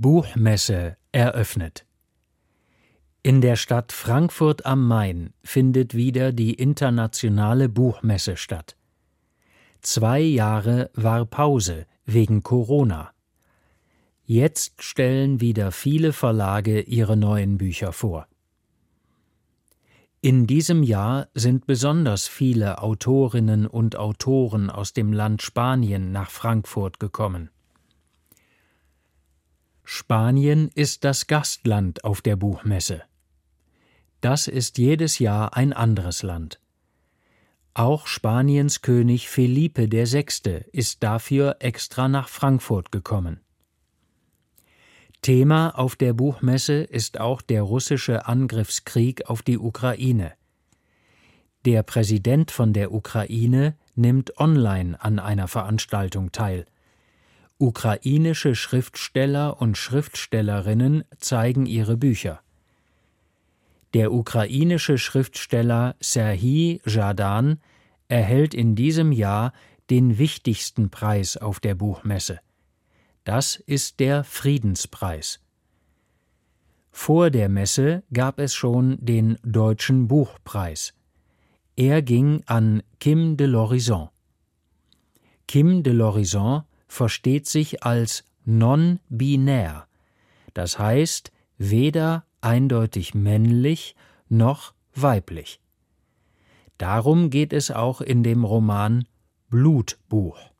Buchmesse eröffnet. In der Stadt Frankfurt am Main findet wieder die internationale Buchmesse statt. 2 Jahre war Pause wegen Corona. Jetzt stellen wieder viele Verlage ihre neuen Bücher vor. In diesem Jahr sind besonders viele Autorinnen und Autoren aus dem Land Spanien nach Frankfurt gekommen. Spanien ist das Gastland auf der Buchmesse. Das ist jedes Jahr ein anderes Land. Auch Spaniens König Felipe VI. Ist dafür extra nach Frankfurt gekommen. Thema auf der Buchmesse ist auch der russische Angriffskrieg auf die Ukraine. Der Präsident von der Ukraine nimmt online an einer Veranstaltung teil. Ukrainische Schriftsteller und Schriftstellerinnen zeigen ihre Bücher. Der ukrainische Schriftsteller Serhij Zhadan erhält in diesem Jahr den wichtigsten Preis auf der Buchmesse. Das ist der Friedenspreis. Vor der Messe gab es schon den Deutschen Buchpreis. Er ging an Kim de l'Horizon. Kim de l'Horizon versteht sich als non-binär, das heißt weder eindeutig männlich noch weiblich. Darum geht es auch in dem Roman Blutbuch.